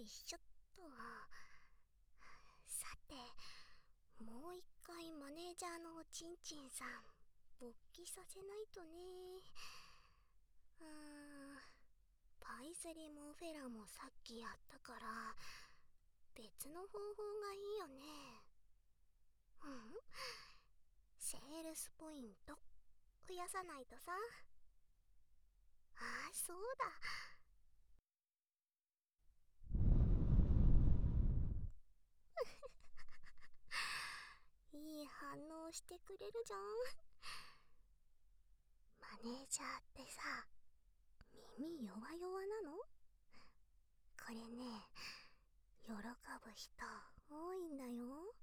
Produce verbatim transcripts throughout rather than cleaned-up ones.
いしょっと。さて、もう一回マネージャーのおちんちんさん勃起させないとね。うーん、パイズリモフェラもさっきやったから別の方法がいいよね。うん、セールスポイント増やさないとさ。ああ、そうだ。いい反応してくれるじゃん。マネージャーってさ、耳弱々なの？これね、喜ぶ人多いんだよ。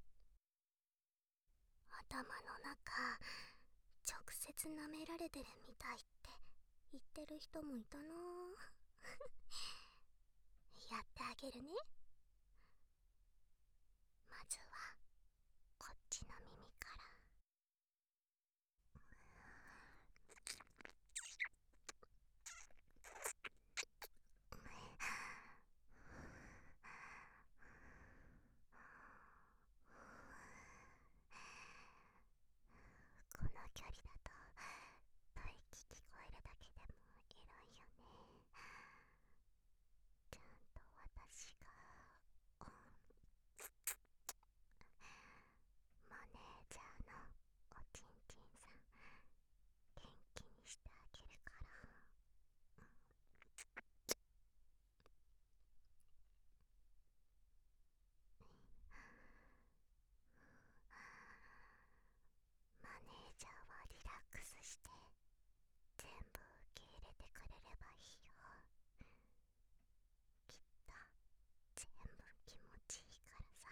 頭の中直接舐められてるみたいって言ってる人もいたな。やってあげるね。まずはこっちの耳から。この距離だと吐息聞こえるだけでもエロいよね。ちゃんと私が、うん、マネージャーのおちんちんさん元気にしてあげるから。マネージャーはリラックスして全部受け入れてくれればいいよ。きっと全部気持ちいいからさ。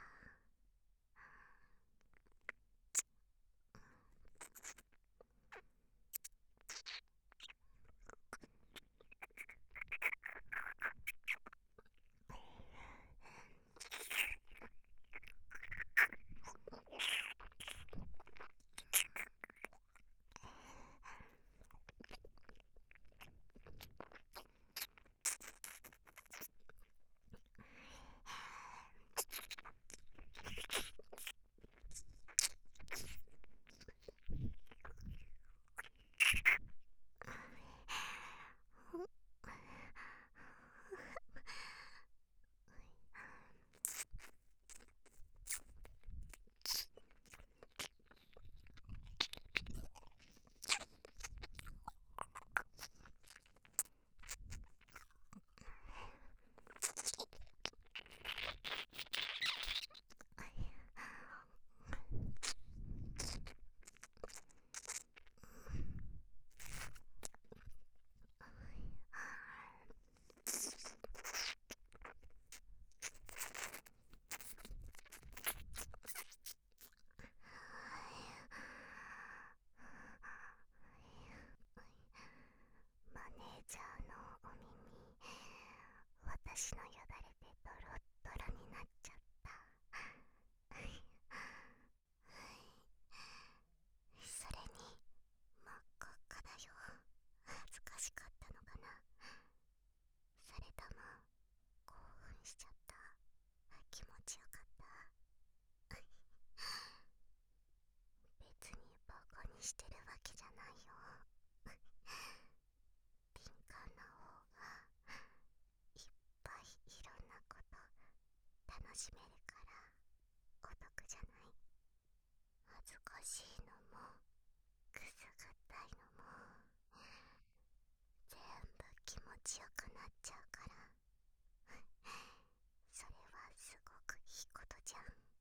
マネージャーのお耳、私のよだれでドロッドロになっちゃった。それに真っ赤っかだよ。恥ずかしかったのかな。それとも興奮しちゃった？気持ちよかった？別にバカにしてるわけじゃないよ。敏感な方がいっぱいいろんなこと楽しめるからお得じゃない？恥ずかしいのもくすぐったいのも全部気持ちよくなっちゃうから。それはすごくいいことじゃん。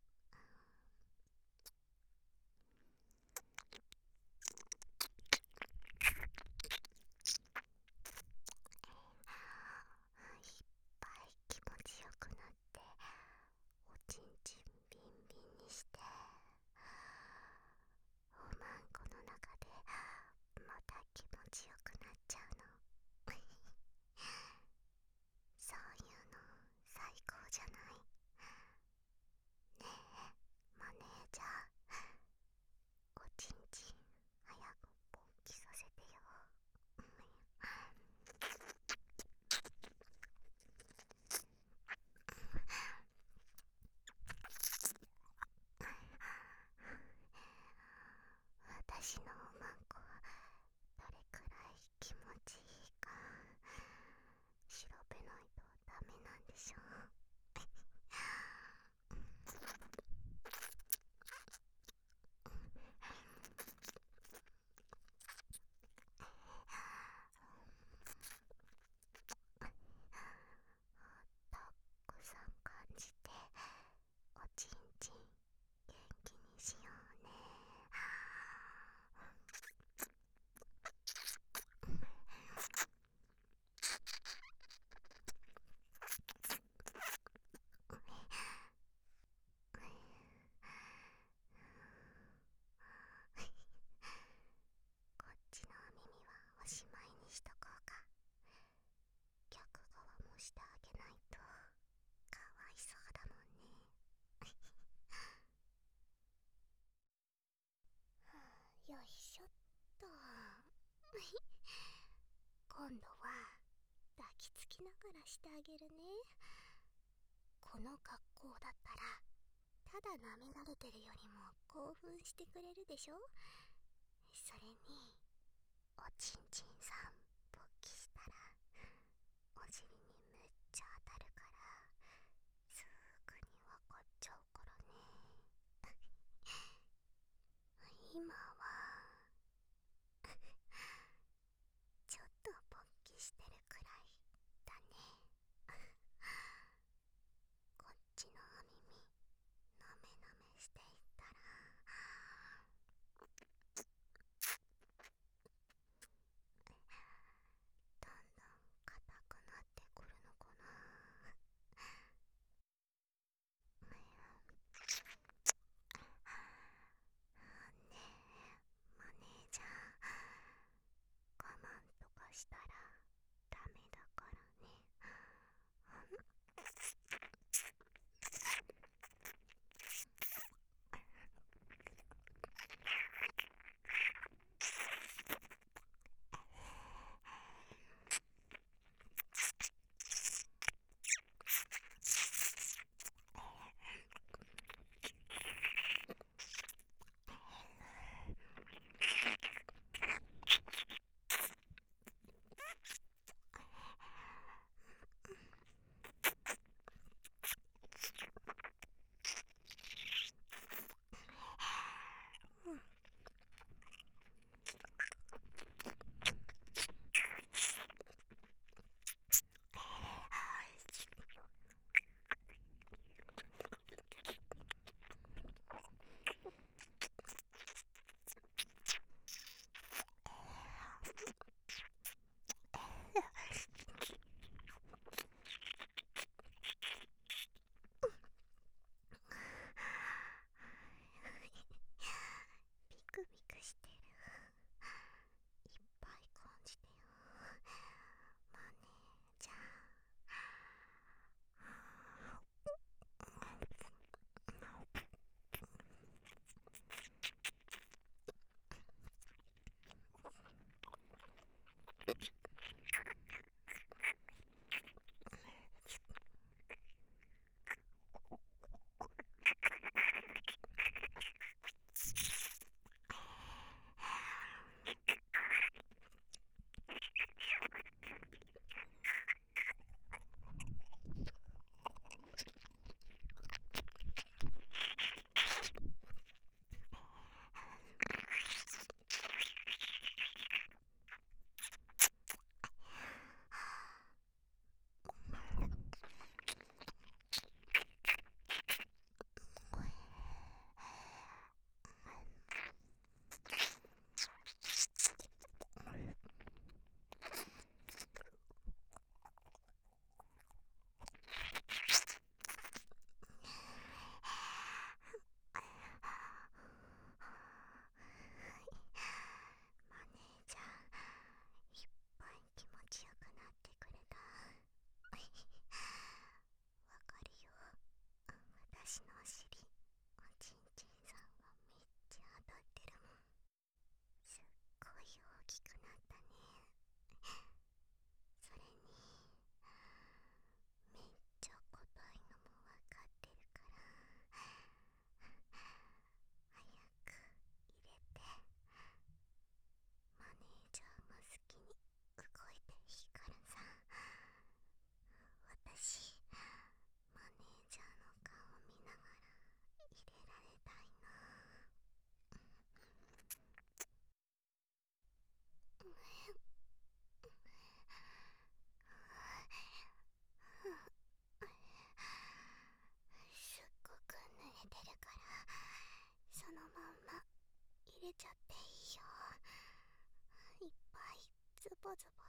いっぱい気持ちよくなっておちんちんビンビンにしておまんダメなんでしょ。たくさん感じておちんちん元気にしようね。こっちのお耳はおしまいにしとこうか。逆側もしてあげないとかわいそうだもんね。よいしょっと。今度は抱きつきながらしてあげるね。この格好だったらただ舐められてるよりも興奮してくれるでしょ。それにおちんちんさん勃起したらお尻にめっちゃ当たるからすぐにわかっちゃうからね。今はちょっと勃起してるくらいだね。こっちのお耳なめなめしていったら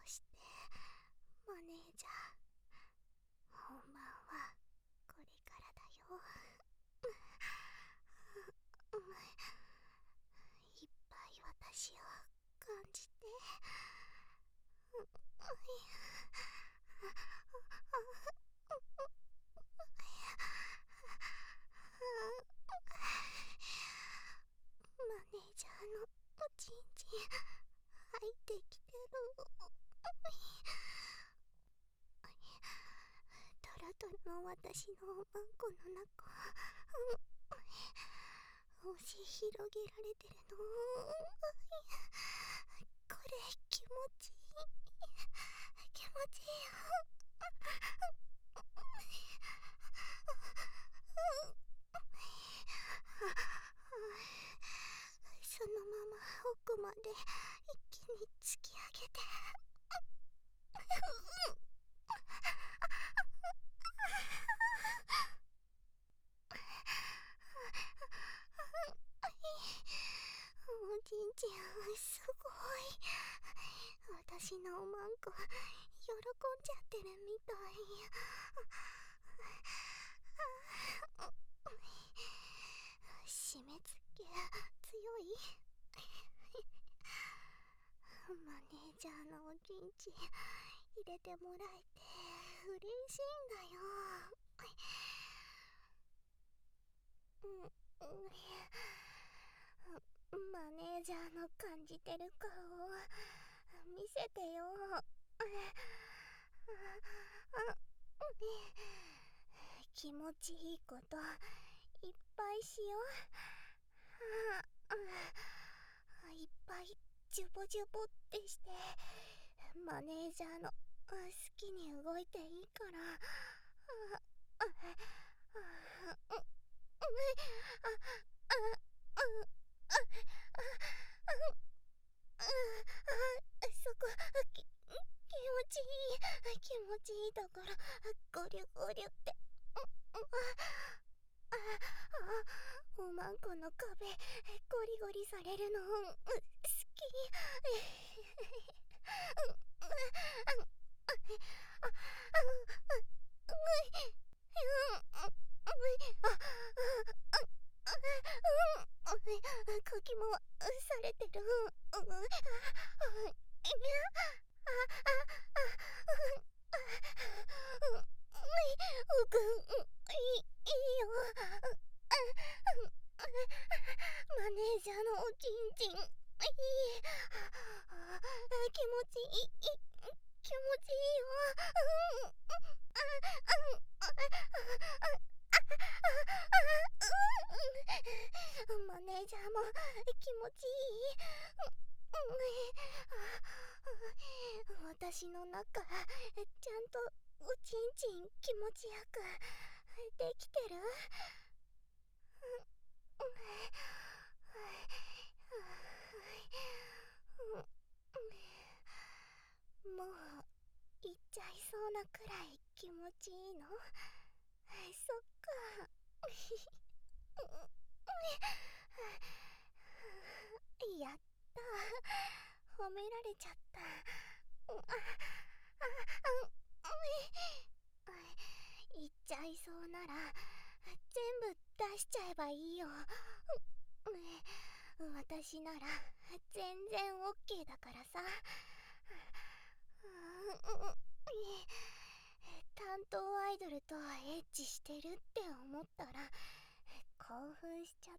してマネージャー、本番はこれからだよ。いっぱい私を感じて。マネージャーのおちんちん入ってきてる。トロトロの私のおまんこの中、押し広げられてるの。これ気持ちいい、気持ちいいよ。そのまま奥まで一気に突き上げて。おちんちんすごい。私のおまんこ喜んじゃってるみたい。締め付け強い。マネージャーのおちんちん入れてもらえて嬉しいんだよ。マネージャーの感じてる顔見せてよ。気持ちいいこといっぱいしよう。いっぱいジュボジュボってしてマネージャーの好きに動いていいから。そこき気持ちいい、気持ちいいところゴリュゴリュって。おまんこの壁ゴリゴリされるの好き。かきもされてる。おくんいいよ。マネージャーのおちんちんいい。気持ちいい、気持ちいいよ。マネージャーも気持ちいい。私の中ちゃんとおちんちん気持ちよくできてる。もう行っちゃいそうなくらい気持ちいいの？そっか。やった、褒められちゃった。行っちゃいそうなら全部出しちゃえばいいよ。私なら全然 オーケー だからさ。担当アイドルとエッチしてるって思ったら興奮しちゃった。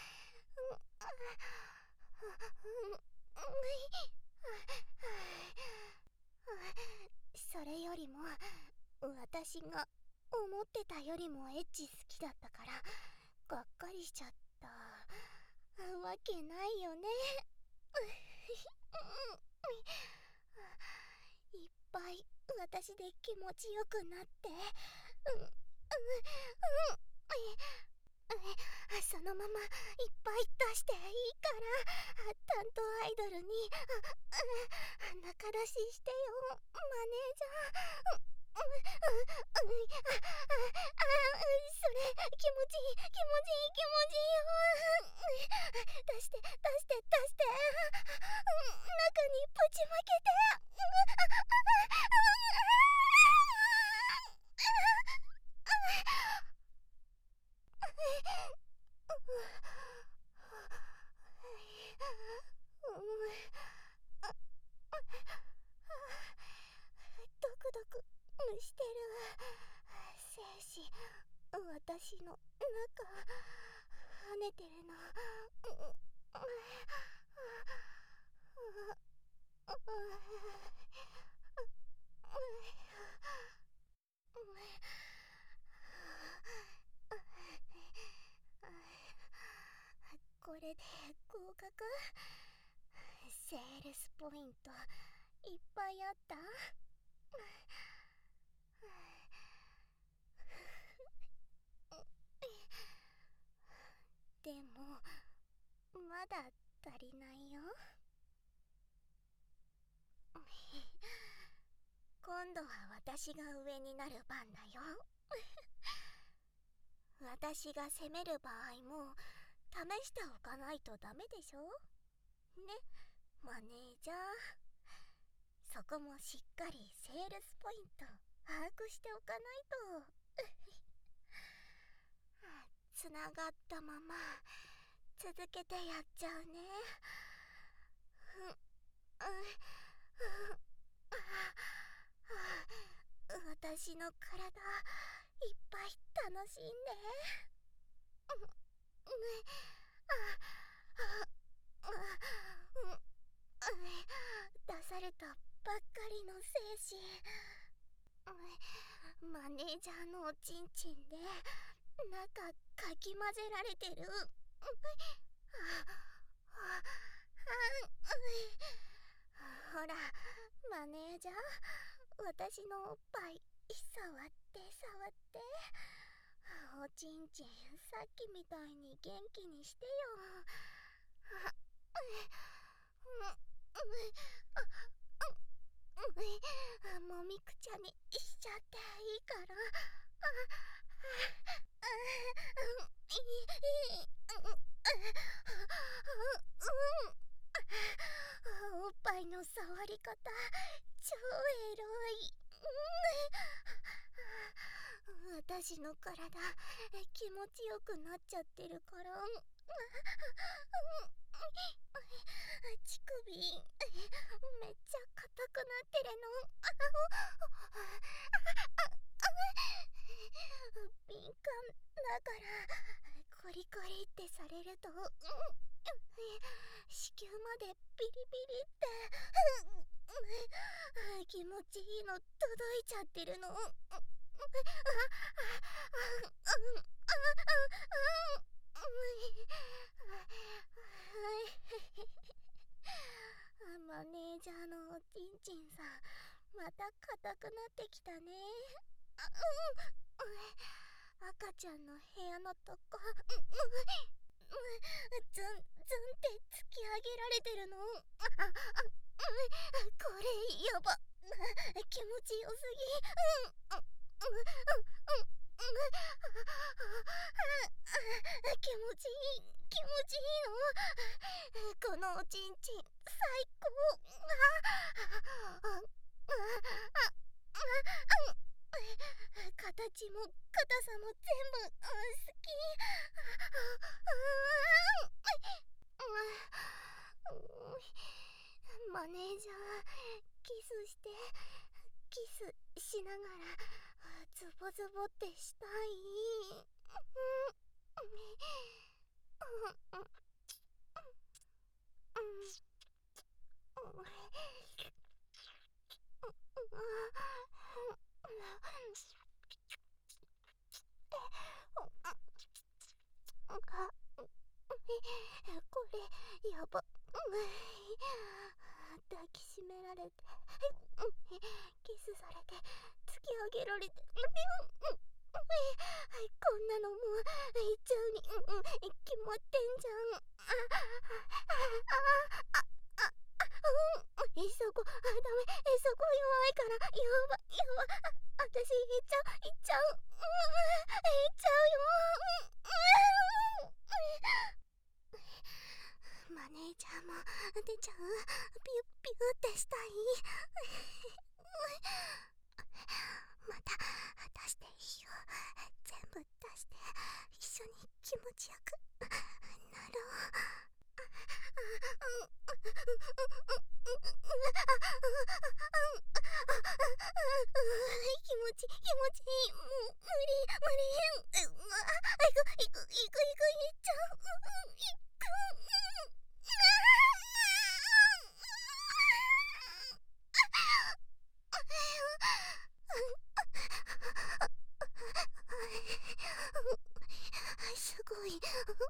それよりも私が思ってたよりもエッチ好きだったからがっかりしちゃったわけないよね。いっぱい私で気持ちよくなって、うんうんうん、そのままいっぱい出していいから担当アイドルに仲出ししてよ、マネージャー。それ気持ちいい、気持ちいい、気持ちいいよ。出して出して出して、中にぶちまけて。 ドクドクしてる。精子、私の中跳ねてるの。これで合格。セールスポイントいっぱいあった。でもまだ足りないよ。今度は私が上になる番だよ。私が攻める場合も試しておかないとダメでしょね、マネージャー。そこもしっかりセールスポイント把握しておかないと。つながったまま続けてやっちゃうね。私の体いっぱい楽しんで。出されたばっかりの精子、マネージャーのおちんちんで中かき混ぜられてる。ほらマネージャー、私のおっぱい触って触って。おちんちんさっきみたいに元気にしてよ。もみくちゃにしちゃっていいから。おっぱいの触り方超エロい。私の体気持ちよくなっちゃってるから。乳首めっちゃ硬くなってるの。敏感だからコリコリってされると子宮までビリビリって気持ちいいの届いちゃってるの。マネージャーのおちんちんさん、また硬くなってきたね。赤ちゃんの部屋のとこズンズンって突き上げられてるの。これやば、気持ちよすぎ。気持ちいい気持ちいいの。このおちんちん最高。形も硬さも全部好き。マネージャー、キスしてキスしながらズボズボってしたい。これやば。抱きしめられてキスされて突き上げられて、こんなのもういっちゃうに決まってんじゃん。そこダメ、そこ弱いから。やばやば、私いっちゃういっちゃういっちゃうよ。ママネージャーも出ちゃう。ピュッピュってしたい。また出していいよ。全部出して一緒に気持ちよくなろう。気持ち気持ちいい。もう無理無理。うわ、いくいくいくいくいっちゃう。いく。すごい。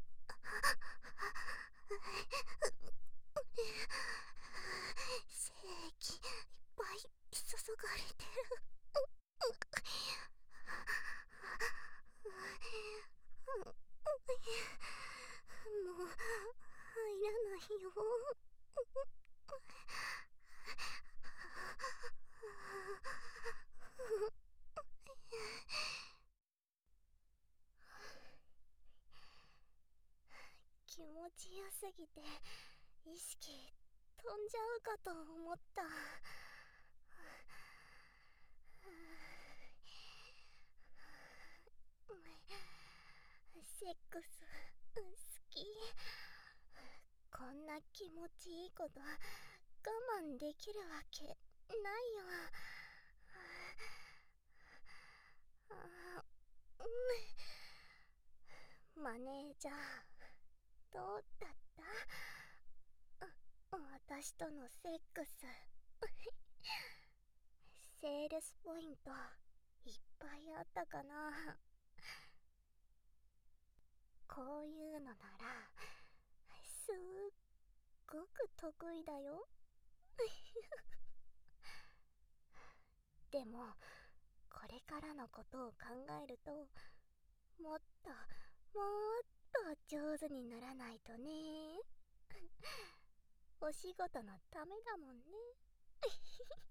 精液いっぱい注がれてる。もう入らないよ。気持ちよすぎて意識飛んじゃうかと思った。セックス好き。こんな気持ちいいこと我慢できるわけないよ。うん、マネージャーどうだった？私とのセックスセールスポイントいっぱいあったかな。こういうのならすっごく得意だよ。でもこれからのことを考えるともっともっと上手にならないとね。お仕事のためだもんね。